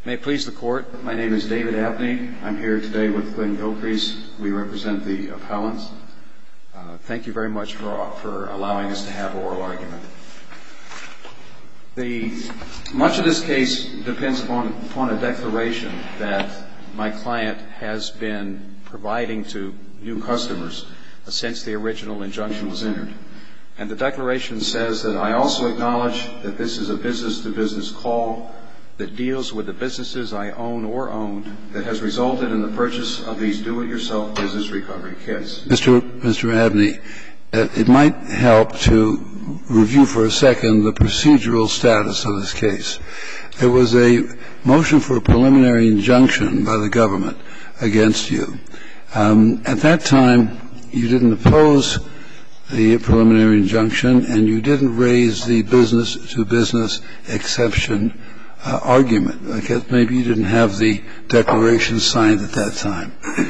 May it please the Court, my name is David Abney. I'm here today with Glenn Gilcrease. We represent the appellants. Thank you very much for allowing us to have oral argument. Much of this case depends upon a declaration that my client has been providing to new customers since the original injunction was entered. And the declaration says that I also acknowledge that this is a business-to-business call that deals with the businesses I own or owned that has resulted in the purchase of these do-it-yourself business recovery kits. Mr. Abney, it might help to review for a second the procedural status of this case. There was a motion for a preliminary injunction by the government against you. At that time, you didn't oppose the preliminary injunction, and you didn't raise the business-to-business exception argument. I guess maybe you didn't have the declaration signed at that time.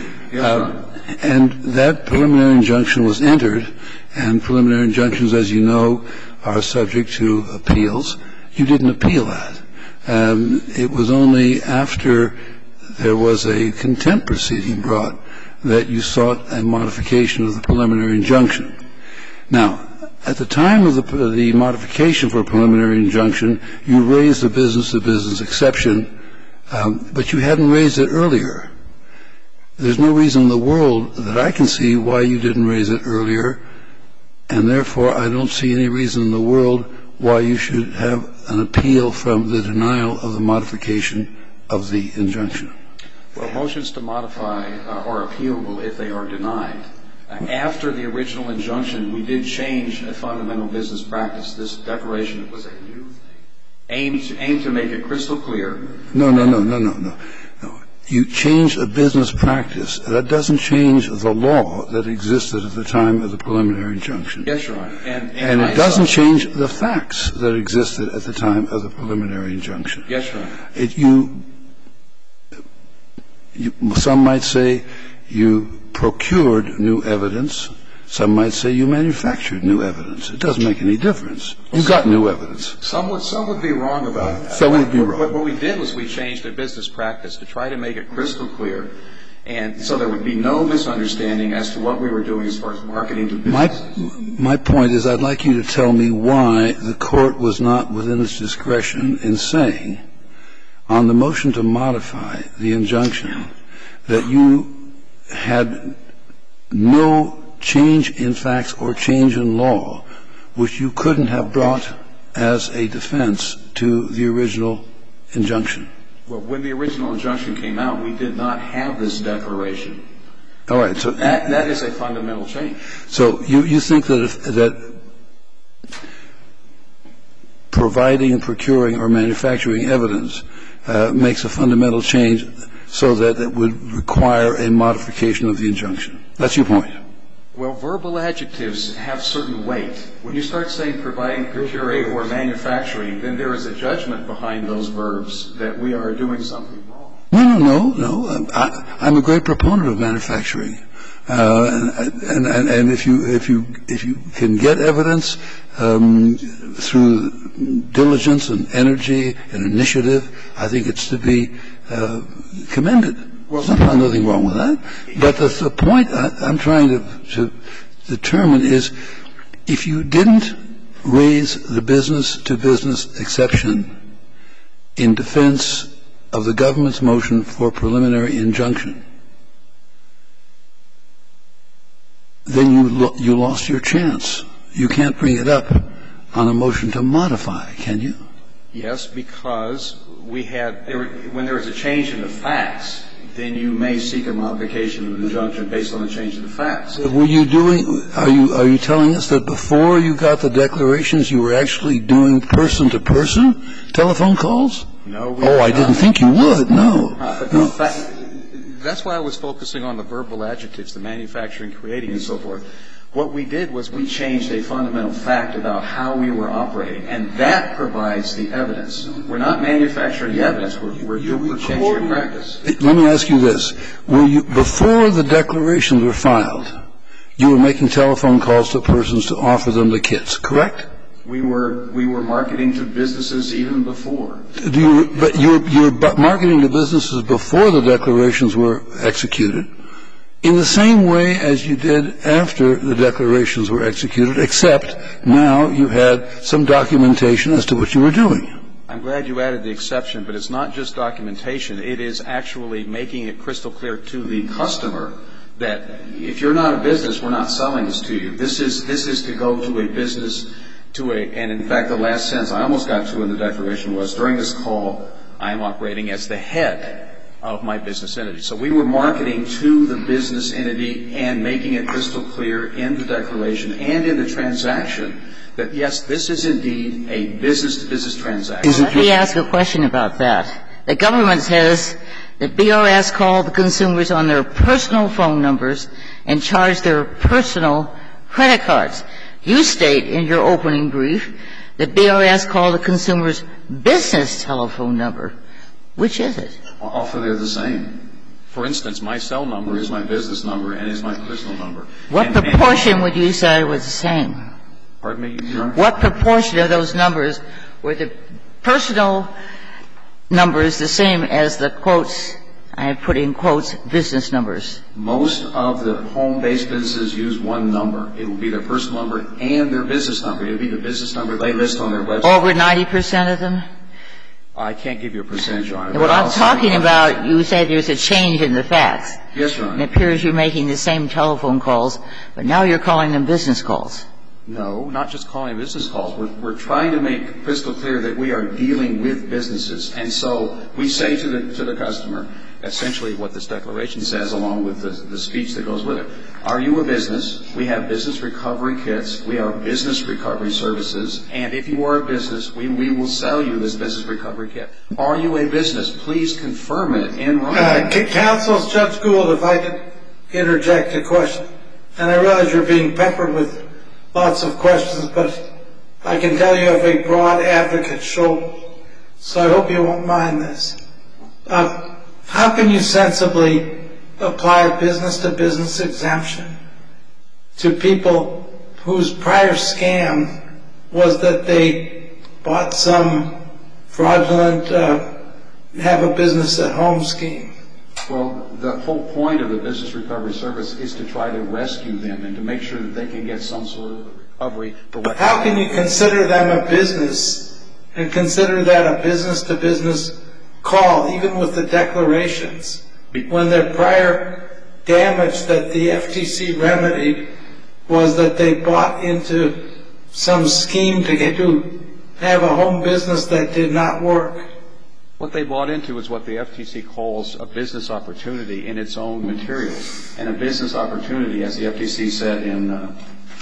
And that preliminary injunction was entered, and preliminary injunctions, as you know, are subject to appeals. You didn't appeal that. It was only after there was a contempt proceeding brought that you sought a modification of the preliminary injunction. Now, at the time of the modification for a preliminary injunction, you raised the business-to-business exception, but you hadn't raised it earlier. There's no reason in the world that I can see why you didn't raise it earlier, and therefore I don't see any reason in the world why you should have an appeal from the denial of the modification of the injunction. Well, motions to modify are appealable if they are denied. After the original injunction, we did change a fundamental business practice. This declaration was a new thing, aimed to make it crystal clear. No. You changed a business practice. That doesn't change the law that existed at the time of the preliminary injunction. Yes, Your Honor. And it doesn't change the facts that existed at the time of the preliminary injunction. Yes, Your Honor. Some might say you procured new evidence. Some might say you manufactured new evidence. It doesn't make any difference. You got new evidence. Some would be wrong about that. Some would be wrong. What we did was we changed a business practice to try to make it crystal clear, and so there would be no misunderstanding as to what we were doing as far as marketing to businesses. My point is I'd like you to tell me why the Court was not within its discretion in saying on the motion to modify the injunction that you had no change in facts or change in law which you couldn't have brought as a defense to the original injunction. Well, when the original injunction came out, we did not have this declaration. All right. So that is a fundamental change. So you think that providing and procuring or manufacturing evidence makes a fundamental change so that it would require a modification of the injunction. That's your point. Well, verbal adjectives have certain weight. When you start saying providing, procuring, or manufacturing, then there is a judgment behind those verbs that we are doing something wrong. No. I'm a great proponent of manufacturing. And if you can get evidence through diligence and energy and initiative, I think it's to be commended. There's nothing wrong with that. But the point I'm trying to determine is if you didn't raise the business-to-business exception in defense of the government's motion for preliminary injunction, then you lost your chance. You can't bring it up on a motion to modify, can you? Yes, because when there is a change in the facts, then you may seek a modification of the injunction based on the change in the facts. Are you telling us that before you got the declarations, you were actually doing person-to-person telephone calls? No. I didn't think you would. No. That's why I was focusing on the verbal adjectives, the manufacturing, creating, and so forth. What we did was we changed a fundamental fact about how we were operating, and that provides the evidence. We're not manufacturing the evidence. We're changing practice. Let me ask you this. Before the declarations were filed, you were making telephone calls to persons to offer them the kits, correct? We were marketing to businesses even before. But you were marketing to businesses before the declarations were executed in the same way as you did after the declarations were executed, except now you had some documentation as to what you were doing. I'm glad you added the exception, but it's not just documentation. It is actually making it crystal clear to the customer that if you're not a business, we're not selling this to you. This is to go to a business, and in fact, the last sentence I almost got to in the declaration was, during this call, I am operating as the head of my business entity. So we were marketing to the business entity and making it crystal clear in the declaration and in the transaction that, yes, this is indeed a business-to-business transaction. Let me ask a question about that. The government says that BRS called the consumers on their personal phone numbers and charged their personal credit cards. You state in your opening brief that BRS called the consumer's business telephone number. Which is it? Often they're the same. For instance, my cell number is my business number and is my personal number. What proportion would you say was the same? Pardon me, Your Honor? What proportion of those numbers were the personal numbers the same as the quotes, I have put in quotes, business numbers? Most of the home-based businesses use one number. It will be their personal number and their business number. It will be the business number they list on their website. Over 90% of them? I can't give you a percentage, Your Honor. What I'm talking about, you say there's a change in the facts. Yes, Your Honor. It appears you're making the same telephone calls, but now you're calling them business calls. No, not just calling business calls. We're trying to make crystal clear that we are dealing with businesses. And so we say to the customer essentially what this declaration says along with the speech that goes with it. Are you a business? We have business recovery kits. We have business recovery services. And if you are a business, we will sell you this business recovery kit. Are you a business? Please confirm it in writing. Counsel, Judge Gould, if I could interject a question. And I realize you're being peppered with lots of questions, but I can tell you have a broad advocate shoulder, so I hope you won't mind this. How can you sensibly apply a business-to-business exemption to people whose prior scam was that they bought some fraudulent have a business at home scheme? Well, the whole point of the business recovery service is to try to rescue them and to make sure that they can get some sort of recovery for what. How can you consider them a business and consider that a business-to-business call, even with the declarations, when their prior damage that the FTC remedied was that they bought into some scheme to have a home business that did not work? What they bought into is what the FTC calls a business opportunity in its own materials. And a business opportunity, as the FTC said in,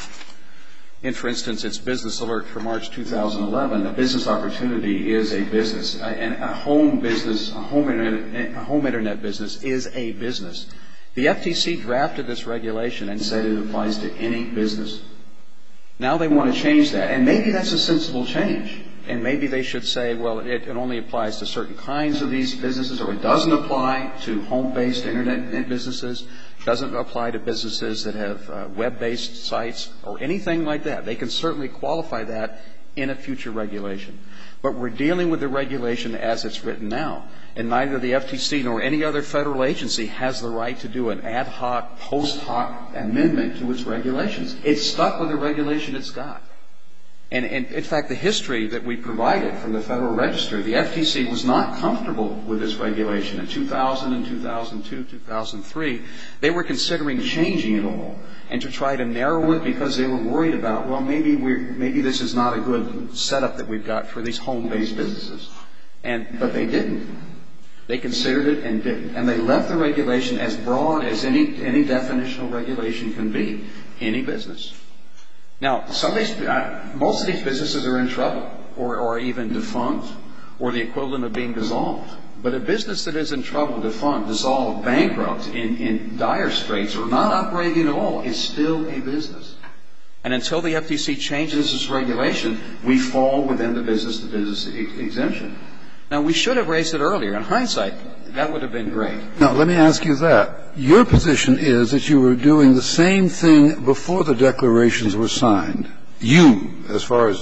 for instance, its business alert for March 2011, a business opportunity is a business. And a home business, a home internet business is a business. The FTC drafted this regulation and said it applies to any business. Now they want to change that. And maybe that's a sensible change. And maybe they should say, well, it only applies to certain kinds of these businesses, or it doesn't apply to home-based internet businesses, it doesn't apply to businesses that have web-based sites or anything like that. They can certainly qualify that in a future regulation. But we're dealing with the regulation as it's written now. And neither the FTC nor any other federal agency has the right to do an ad hoc, post hoc amendment to its regulations. It's stuck with the regulation it's got. And in fact, the history that we provided from the Federal Register, the FTC was not comfortable with this regulation. In 2000 and 2002, 2003, they were considering changing it all and to try to narrow it because they were worried about, well, maybe this is not a good setup that we've got for these home-based businesses. But they didn't. They considered it and didn't. And they left the regulation as broad as any definitional regulation can be, any business. Now, most of these businesses are in trouble or even defunct or the equivalent of being dissolved. But a business that is in trouble, defunct, dissolved, bankrupt, in dire straits, or not operating at all is still a business. And until the FTC changes this regulation, we fall within the business-to-business exemption. Now, we should have raised it earlier. In hindsight, that would have been great. Now, let me ask you that. Your position is that you were doing the same thing before the declarations were signed. You, as far as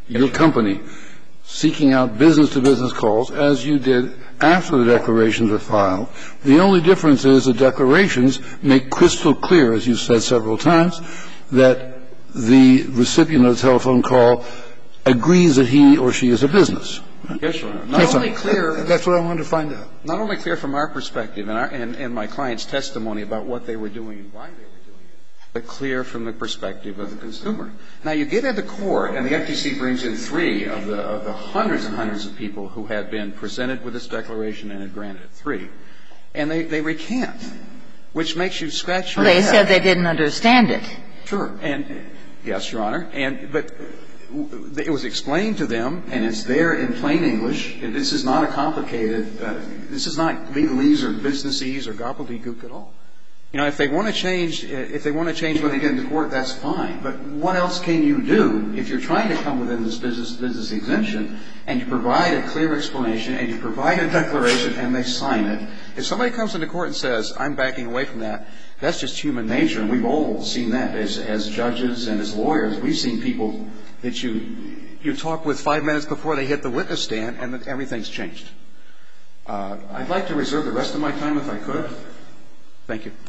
your company, seeking out business-to-business calls, as you did after the declarations were filed. The only difference is the declarations make crystal clear, as you said several times, that the recipient of the telephone call agrees that he or she is a business. Yes, Your Honor. Not only clear. That's what I wanted to find out. Not only clear from our perspective and my client's testimony about what they were doing and why they were doing it, but clear from the perspective of the consumer. Now, you get into court, and the FTC brings in 3 of the hundreds and hundreds of people who had been presented with this declaration and had granted it 3, and they recant, which makes you scratch your head. Well, they said they didn't understand it. Sure. And yes, Your Honor. But it was explained to them, and it's there in plain English. This is not a complicated. This is not legalese or businessese or gobbledygook at all. You know, if they want to change when they get into court, that's fine. But what else can you do if you're trying to come within this business exemption and you provide a clear explanation and you provide a declaration and they sign it? If somebody comes into court and says, I'm backing away from that, that's just human nature, and we've all seen that as judges and as lawyers. We've seen people that you talk with 5 minutes before they hit the witness stand and everything's changed. I'd like to reserve the rest of my time if I could. Thank you.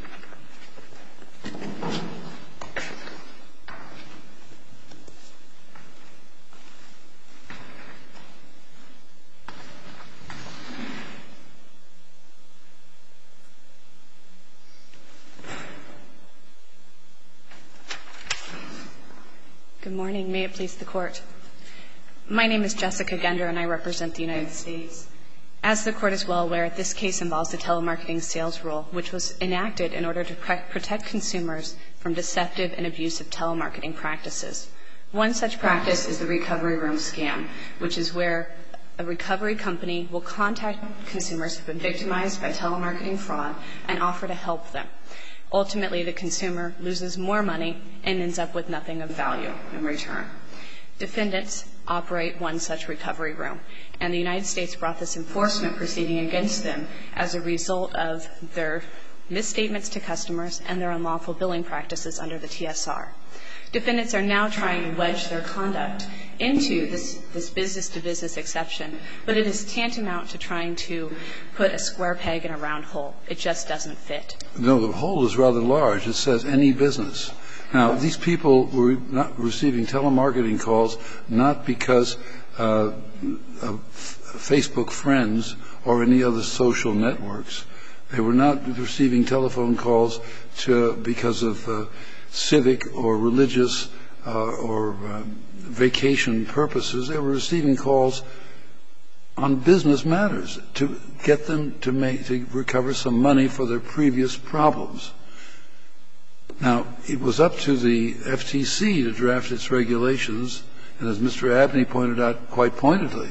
Good morning. May it please the Court. My name is Jessica Gender, and I represent the United States. As the Court is well aware, this case involves the telemarketing sales rule, which was enacted in order to protect consumers from deceptive and abusive telemarketing practices. One such practice is the recovery room scam, which is where a recovery company will contact consumers who have been victimized by telemarketing fraud and offer to help them. Ultimately, the consumer loses more money and ends up with nothing of value in return. Defendants operate one such recovery room, and the United States brought this enforcement proceeding against them as a result of their misstatements to customers and their unlawful billing practices under the TSR. Defendants are now trying to wedge their conduct into this business-to-business exception, but it is tantamount to trying to put a square peg in a round hole. It just doesn't fit. No, the hole is rather large. It says any business. Now, these people were not receiving telemarketing calls not because of Facebook friends or any other social networks. They were not receiving telephone calls because of civic or religious or vacation purposes. They were receiving calls on business matters to get them to recover some money for their previous problems. Now, it was up to the FTC to draft its regulations, and as Mr. Abney pointed out quite pointedly,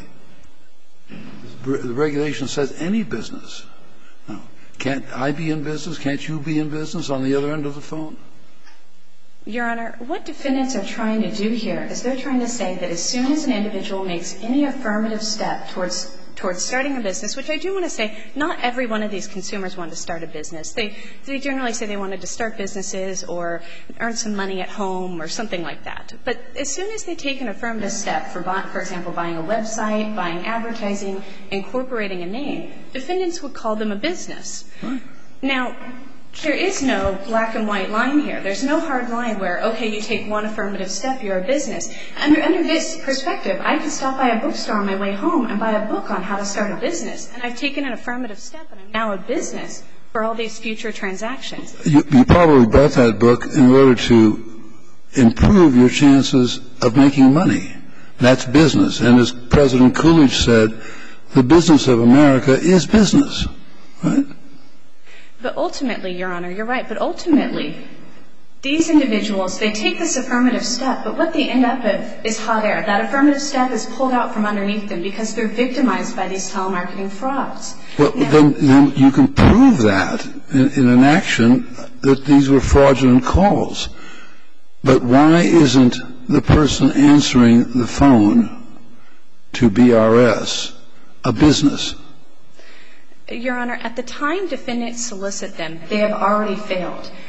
the regulation says any business. Now, can't I be in business? Can't you be in business on the other end of the phone? Your Honor, what defendants are trying to do here is they're trying to say that as soon as an individual makes any affirmative step towards starting a business, which I do want to say, not every one of these consumers wanted to start a business. They generally say they wanted to start businesses or earn some money at home or something like that. But as soon as they take an affirmative step, for example, buying a website, buying advertising, incorporating a name, defendants would call them a business. Right. Now, there is no black and white line here. There's no hard line where, okay, you take one affirmative step, you're a business. Under this perspective, I could stop by a bookstore on my way home and buy a book on how to start a business, and I've taken an affirmative step, and I'm now a business for all these future transactions. You probably bought that book in order to improve your chances of making money. That's business. And as President Coolidge said, the business of America is business, right? But ultimately, Your Honor, you're right, but ultimately, these individuals, they take this affirmative step, but what they end up with is hot air. That affirmative step is pulled out from underneath them because they're victimized by these telemarketing frauds. Well, then you can prove that in an action that these were fraudulent calls. But why isn't the person answering the phone to BRS a business? Your Honor, at the time defendants solicit them, they have already failed.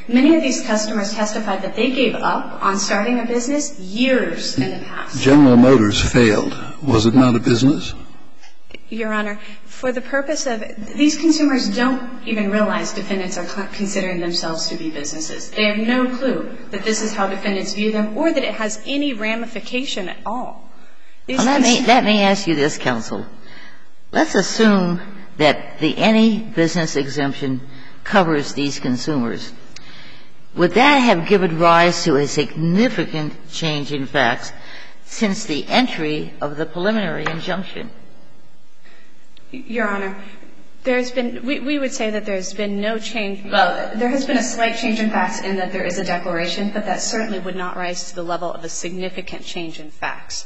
Many of these customers testified that they gave up on starting a business years in the past. General Motors failed. Was it not a business? Your Honor, for the purpose of – these consumers don't even realize defendants are considering themselves to be businesses. They have no clue that this is how defendants view them or that it has any ramification at all. Let me ask you this, counsel. Let's assume that the any business exemption covers these consumers. Would that have given rise to a significant change in facts since the entry of the preliminary injunction? Your Honor, there's been – we would say that there's been no change – well, there has been a slight change in facts in that there is a declaration, but that certainly would not rise to the level of a significant change in facts.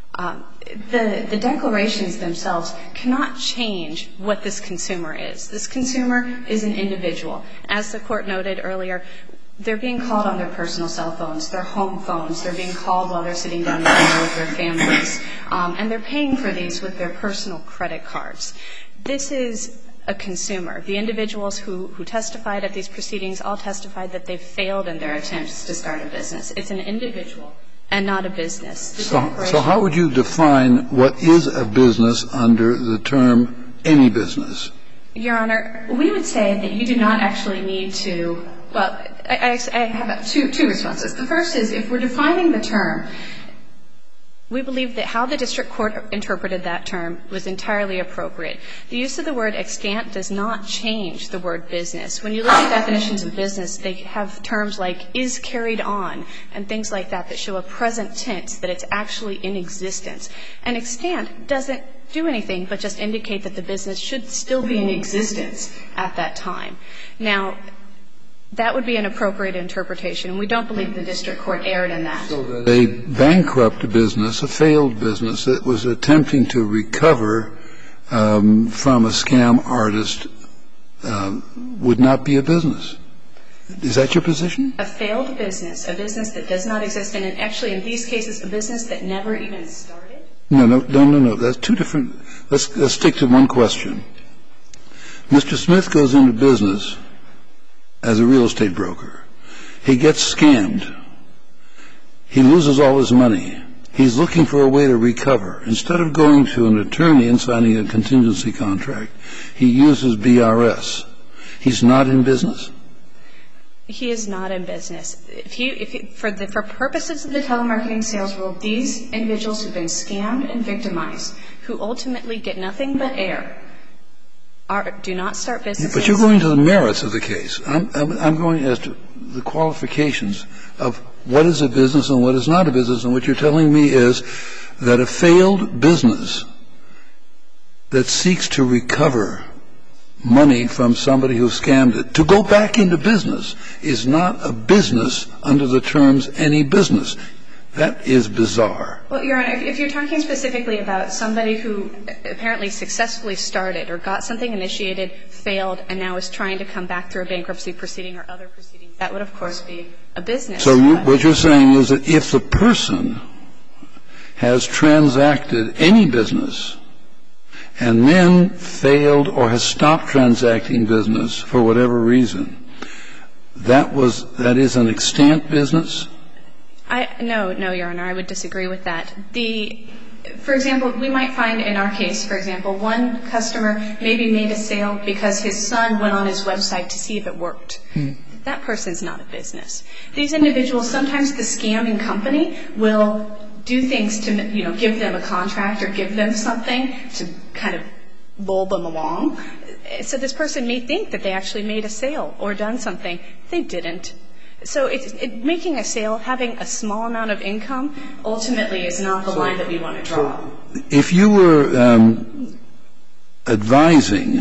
The declarations themselves cannot change what this consumer is. This consumer is an individual. As the Court noted earlier, they're being called on their personal cell phones, their home phones. They're being called while they're sitting down at dinner with their families. And they're paying for these with their personal credit cards. This is a consumer. The individuals who testified at these proceedings all testified that they failed in their attempts to start a business. It's an individual and not a business. So how would you define what is a business under the term any business? Your Honor, we would say that you do not actually need to – well, I have two responses. The first is if we're defining the term, we believe that how the district court interpreted that term was entirely appropriate. The use of the word extant does not change the word business. When you look at definitions of business, they have terms like is carried on and things like that that show a present tense, that it's actually in existence. And extant doesn't do anything but just indicate that the business should still be in existence at that time. Now, that would be an appropriate interpretation, and we don't believe the district court erred in that. So that a bankrupt business, a failed business that was attempting to recover from a scam artist would not be a business. Is that your position? A failed business, a business that does not exist, and actually in these cases a business that never even started? No. That's two different – let's stick to one question. Mr. Smith goes into business as a real estate broker. He gets scammed. He loses all his money. He's looking for a way to recover. Instead of going to an attorney and signing a contingency contract, he uses BRS. He's not in business? He is not in business. For purposes of the telemarketing sales rule, these individuals who've been scammed and victimized, who ultimately get nothing but air, do not start businesses. But you're going to the merits of the case. I'm going as to the qualifications of what is a business and what is not a business. And what you're telling me is that a failed business that seeks to recover money from somebody who scammed it, to go back into business, is not a business under the terms any business. That is bizarre. Well, Your Honor, if you're talking specifically about somebody who apparently successfully started or got something initiated, failed, and now is trying to come back through a bankruptcy proceeding or other proceedings, that would, of course, be a business. So what you're saying is that if the person has transacted any business and then failed or has stopped transacting business for whatever reason, that is an extant business? No, Your Honor, I would disagree with that. For example, we might find in our case, for example, one customer maybe made a sale because his son went on his website to see if it worked. That person's not a business. These individuals, sometimes the scamming company will do things to, give them a contract or give them something to kind of lull them along. So this person may think that they actually made a sale or done something. They didn't. So making a sale, having a small amount of income, ultimately is not the line that we want to draw. If you were advising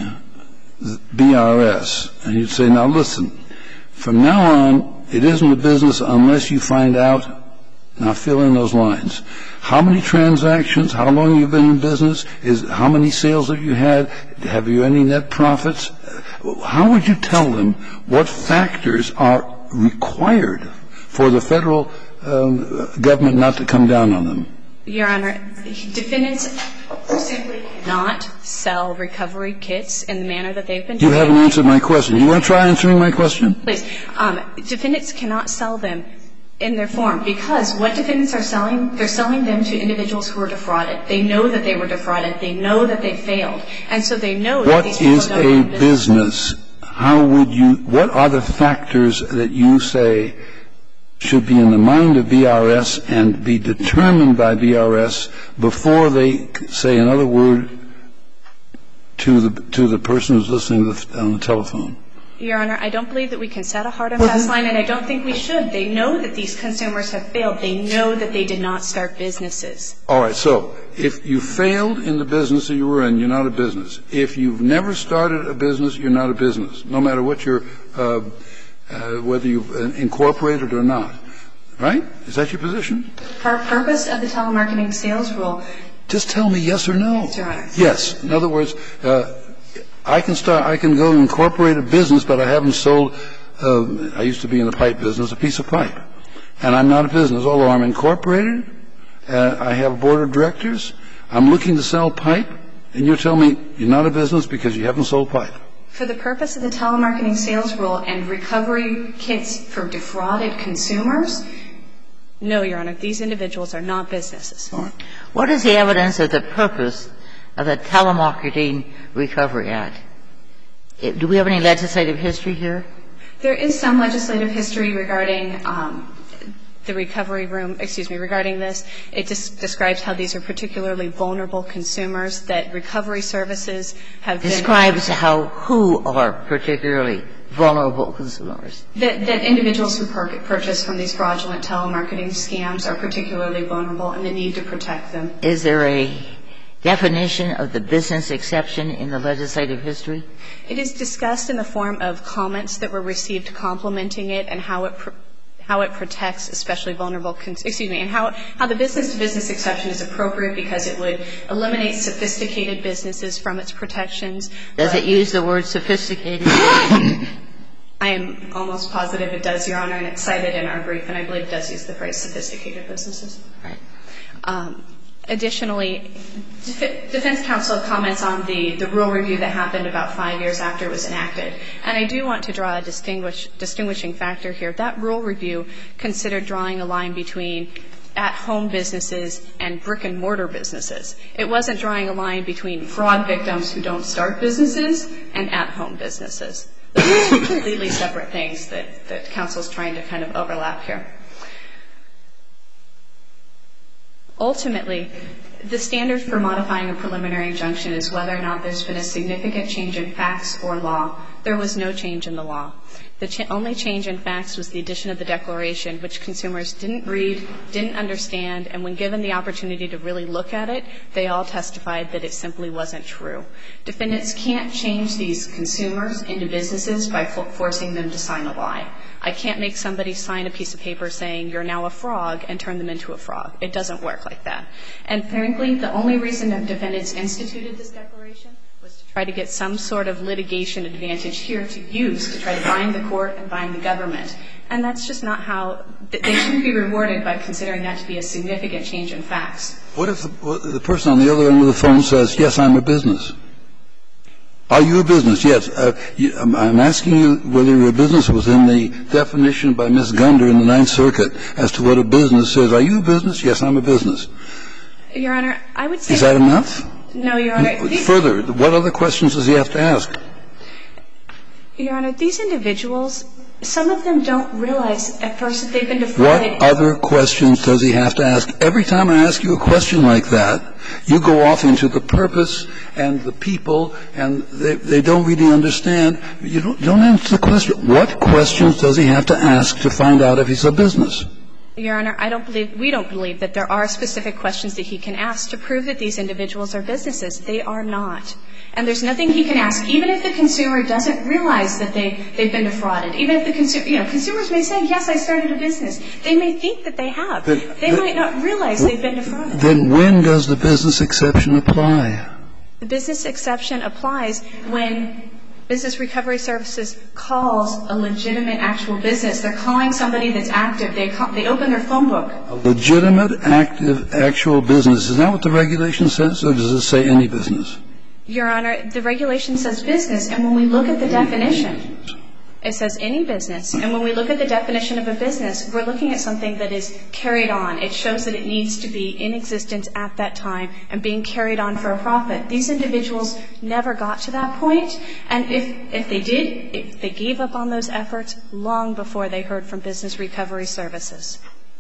BRS and you'd say, now listen, from now on, it isn't a business unless you find out, now fill in those lines. How many transactions, how long you've been in business, how many sales have you had, have you any net profits? How would you tell them what factors are required for the federal government not to come down on them? Your Honor, defendants simply cannot sell recovery kits in the manner that they've been doing. You haven't answered my question. You want to try answering my question? Please. Defendants cannot sell them in their form because what defendants are selling, they're selling them to individuals who are defrauded. They know that they were defrauded. They know that they failed. And so they know that these people don't own What is a business? How would you – what are the factors that you say should be in the mind of BRS and be determined by BRS before they say another word to the person who's listening on the telephone? Your Honor, I don't believe that we can set a hard and fast line, and I don't think we should. They know that these consumers have failed. They know that they did not start businesses. All right. So if you failed in the business that you were in, you're not a business. If you've never started a business, you're not a business, no matter what your whether you've incorporated or not. Right? Is that your position? The purpose of the telemarketing sales rule. Just tell me yes or no. Yes, Your Honor. Yes. In other words, I can go and incorporate a business, but I haven't sold, I used to be in the pipe business, a piece of pipe. And I'm not a business, although I'm incorporated. I have a board of directors. I'm looking to sell pipe, and you're telling me you're not a business because you haven't sold pipe. For the purpose of the telemarketing sales rule and recovery kits for defrauded consumers, no, Your Honor, these individuals are not businesses. All right. What is the evidence of the purpose of the Telemarketing Recovery Act? Do we have any legislative history here? There is some legislative history regarding the recovery room, regarding this. It describes how these are particularly vulnerable consumers, that recovery services have been. Describes who are particularly vulnerable consumers. That individuals who purchase from these fraudulent telemarketing scams are particularly vulnerable and the need to protect them. Is there a definition of the business exception in the legislative history? It is discussed in the form of comments that were received complimenting it and how it protects especially vulnerable and how the business-to-business exception is appropriate because it would eliminate sophisticated businesses from its protections. Does it use the word sophisticated? I am almost positive it does, Your Honor, and it's cited in our brief, and I believe it does use the phrase sophisticated businesses. Right. Additionally, defense counsel comments on the rule review that happened about 5 years after it was enacted. And I do want to draw a distinguishing factor here. That rule review considered drawing a line between at-home businesses and brick-and-mortar businesses. It wasn't drawing a line between fraud victims who don't start businesses and at-home businesses. Those are two completely separate things that counsel is trying to kind of overlap here. Ultimately, the standard for modifying a preliminary injunction is whether or not there's been a significant change in facts or law. There was no change in the law. The only change in facts was the addition of the declaration, which consumers didn't read, didn't understand, and when given the opportunity to really look at it, they all testified that it simply wasn't true. Defendants can't change these consumers into businesses by forcing them to sign a lie. I can't make somebody sign a piece of paper saying you're now a frog and turn them into a frog. It doesn't work like that. And frankly, the only reason that defendants instituted this declaration was to try to get some sort of litigation advantage here to use to try to bind the court and bind the government. And that's just not how they shouldn't be rewarded by considering that to be a significant change in facts. What if the person on the other end of the phone says, yes, I'm a business? Are you a business? Yes. I'm asking you whether you're a business within the definition by Ms. Gunder in the Ninth Circuit as to what a business is. Are you a business? Yes, I'm a business. Your Honor, I would say. Is that enough? No, Your Honor. Further, what other questions does he have to ask? Your Honor, these individuals, some of them don't realize at first that they've been defrauded. What other questions does he have to ask? Every time I ask you a question like that, you go off into the purpose and the people, and they don't really understand. You don't answer the question. What questions does he have to ask to find out if he's a business? Your Honor, we don't believe that there are specific questions that he can ask to prove that these individuals are businesses. They are not. And there's nothing he can ask, even if the consumer doesn't realize that they've been defrauded. Even if the consumer, consumers may say, yes, I started a business. They may think that they have. They might not realize they've been defrauded. Then when does the business exception apply? The business exception applies when Business Recovery Services calls a legitimate actual business. They're calling somebody that's active. They open their phone book. A legitimate, active, actual business. Is that what the regulation says, or does it say any business? Your Honor, the regulation says business, and when we look at the definition, it says any business. And when we look at the definition of a business, we're looking at something that is carried on. It shows that it needs to be in existence at that time and being carried on for a profit. These individuals never got to that point, and if they did, if they gave up on those efforts long before they heard from Business Recovery Services.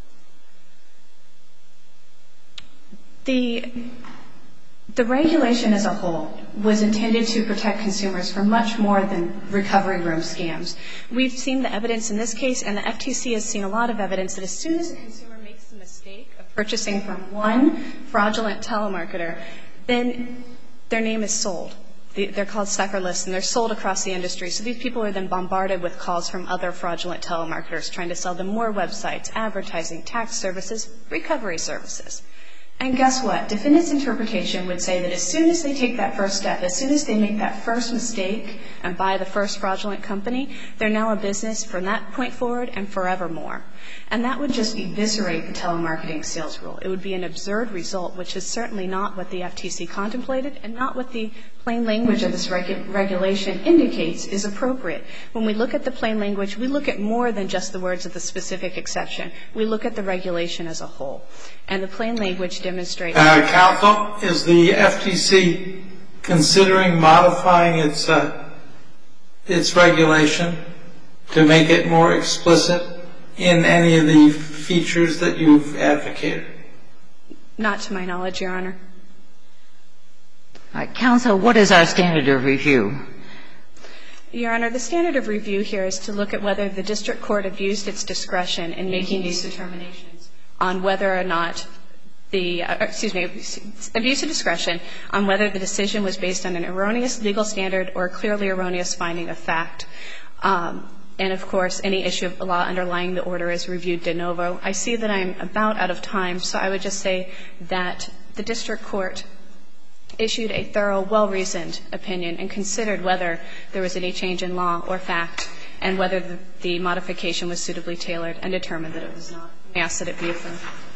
The regulation as a whole was intended to protect consumers from much more than recovery room scams. We've seen the evidence in this case, and the FTC has seen a lot of evidence that as soon as a consumer makes the mistake of purchasing from one fraudulent telemarketer, then their name is sold. They're called sucker lists, and they're sold across the industry. So these people are then bombarded with calls from other fraudulent telemarketers trying to sell them more websites, advertising, tax services, recovery services. And guess what? Defendant's interpretation would say that as soon as they take that first step, as soon as they make that first mistake and buy the first fraudulent company, they're now a business from that point forward and forevermore. And that would just eviscerate the telemarketing sales rule. It would be an absurd result, which is certainly not what the FTC contemplated and not what the plain language of this regulation indicates is appropriate. When we look at the plain language, we look at more than just the words of the specific exception. We look at the regulation as a whole. And the plain language demonstrates that. Counsel, is the FTC considering modifying its regulation to make it more explicit in any of the features that you've advocated? Not to my knowledge, Your Honor. All right. Counsel, what is our standard of review? Your Honor, the standard of review here is to look at whether the district court abused its discretion in making these determinations on whether or not abuse of discretion on whether the decision was based on an erroneous legal standard or a clearly erroneous finding of fact. And, of course, any issue of law underlying the order is reviewed de novo. I see that I'm about out of time, so I would just say that the district court issued a thorough, well-reasoned opinion and considered whether there was any change in law or fact and whether the modification was suitably tailored and determined that it was not. I ask that it be affirmed.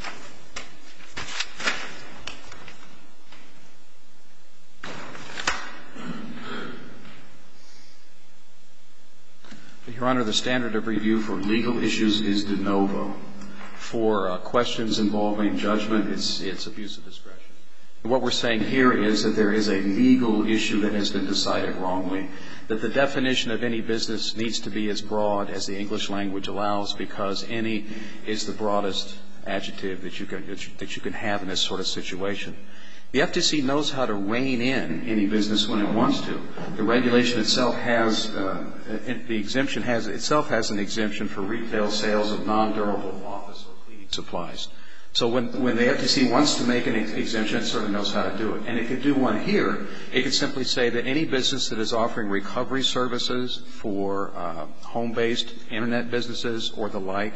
Your Honor, the standard of review for legal issues is de novo. For questions involving judgment, it's abuse of discretion. What we're saying here is that there is a legal issue that has been decided wrongly, that the definition of any business needs to be as broad as the English language allows because any is the broadest adjective that you can have in this sort of situation. The FTC knows how to rein in any business when it wants to. The regulation itself has the exemption has an exemption for retail sales of non-durable office or cleaning supplies. So when the FTC wants to make an exemption, it sort of knows how to do it. And it could do one here. It could simply say that any business that is offering recovery services for home-based Internet businesses or the like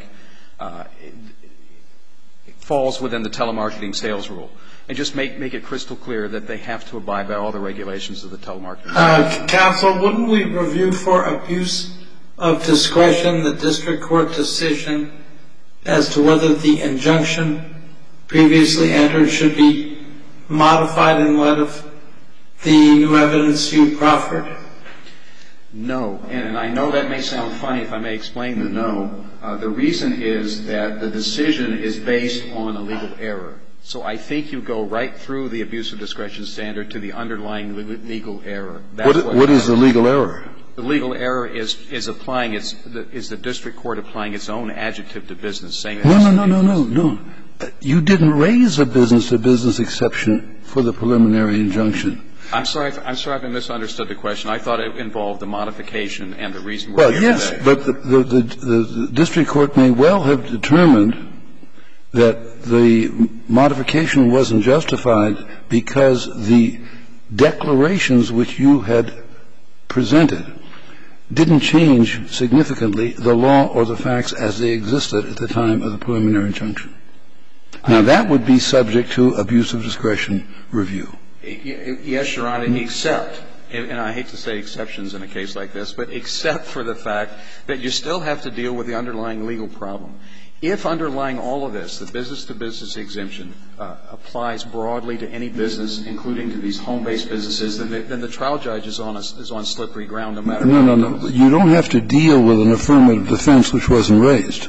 falls within the telemarketing sales rule. And just make it crystal clear that they have to abide by all the regulations of the telemarketing sales. Counsel, wouldn't we review for abuse of discretion the district court decision as to whether the injunction previously entered should be modified in light of the new evidence you proffered? No. And I know that may sound funny if I may explain the no. The reason is that the decision is based on a legal error. So I think you go right through the abuse of discretion standard to the underlying legal error. What is the legal error? The legal error is the district court applying its own adjective to business, saying that No. You didn't raise a business-to-business exception for the preliminary injunction. I'm sorry if I misunderstood the question. I thought it involved the modification and the reason we're here today. Well, yes, but the district court may well have determined that the modification wasn't justified because the declarations which you had presented didn't change significantly the law or the facts as they existed at the time of the preliminary injunction. Now, that would be subject to abuse of discretion review. Yes, Your Honor, except and I hate to say exceptions in a case like this, but except for the fact that you still have to deal with the underlying legal problem. If underlying all of this, the business-to-business exemption applies broadly to any business, including to these home-based businesses, then the trial judge is on slippery ground no matter what. No. You don't have to deal with an affirmative defense which wasn't raised.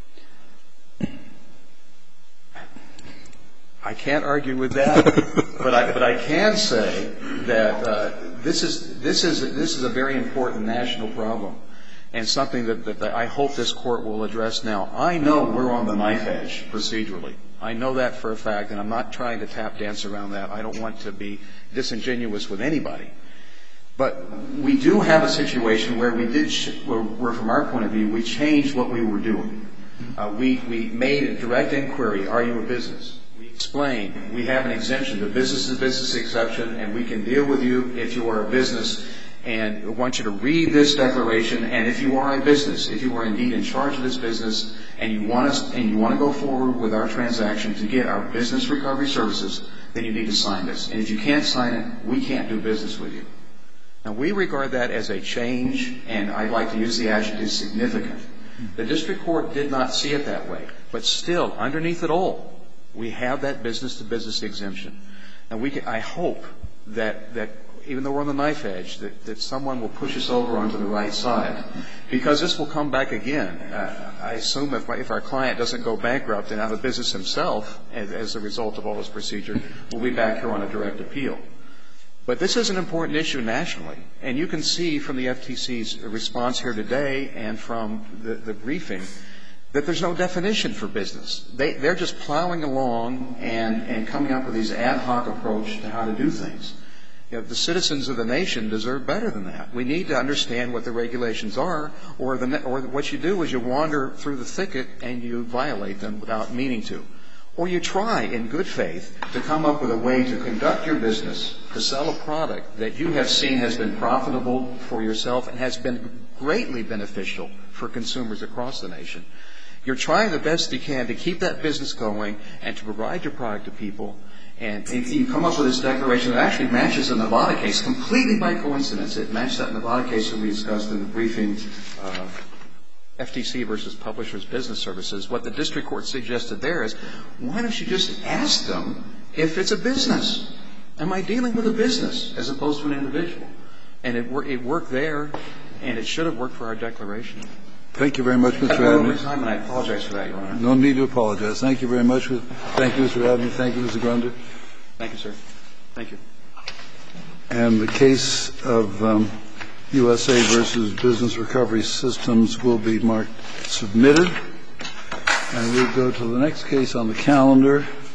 I can't argue with that, but I can say that this is a very important national problem. And something that I hope this Court will address now. I know we're on the knife edge procedurally. I know that for a fact, and I'm not trying to tap dance around that. I don't want to be disingenuous with anybody. But we do have a situation where where from our point of view, we changed what we were doing. We made a direct inquiry, are you a business? We explained, we have an exemption, the business-to-business exception, and we can deal with you if you are a business. And I want you to read this declaration, and if you are a business, if you are indeed in charge of this business, and you want to go forward with our transaction to get our business recovery services, then you need to sign this. And if you can't sign it, we can't do business with you. Now, we regard that as a change, and I'd like to use the adjective significant. The district court did not see it that way, but still, underneath it all, we have that business-to-business exemption. And I hope that even though we're on the knife edge, that someone will push us over onto the right side. Because this will come back again. I assume if our client doesn't go bankrupt and out of business himself as a result of all this procedure, we'll be back here on a direct appeal. But this is an important issue nationally. And you can see from the FTC's response here today and from the briefing that there's no definition for business. They're just plowing along and coming up with these ad hoc approach to how to do things. You know, the citizens of the nation deserve better than that. We need to understand what the regulations are, or what you do is you wander through the thicket and you violate them without meaning to. Or you try, in good faith, to come up with a way to conduct your business, to sell a product that you have seen has been profitable for yourself and has been greatly beneficial for consumers across the nation. You're trying the best you can to keep that business going and to provide your product to people. And you come up with this declaration that actually matches the Nevada case completely by coincidence. It matched that Nevada case that we discussed in the briefing, FTC versus Publishers Business Services. What the district court suggested there is, why don't you just ask them if it's a business? Am I dealing with a business as opposed to an individual? And it worked there, and it should have worked for our declaration. Thank you very much, Mr. Abney. And I apologize for that, Your Honor. No need to apologize. Thank you very much. Thank you, Mr. Abney. Thank you, Mr. Grunder. Thank you, sir. Thank you. And the case of USA versus Business Recovery Systems will be marked submitted. And we'll go to the next case on the calendar.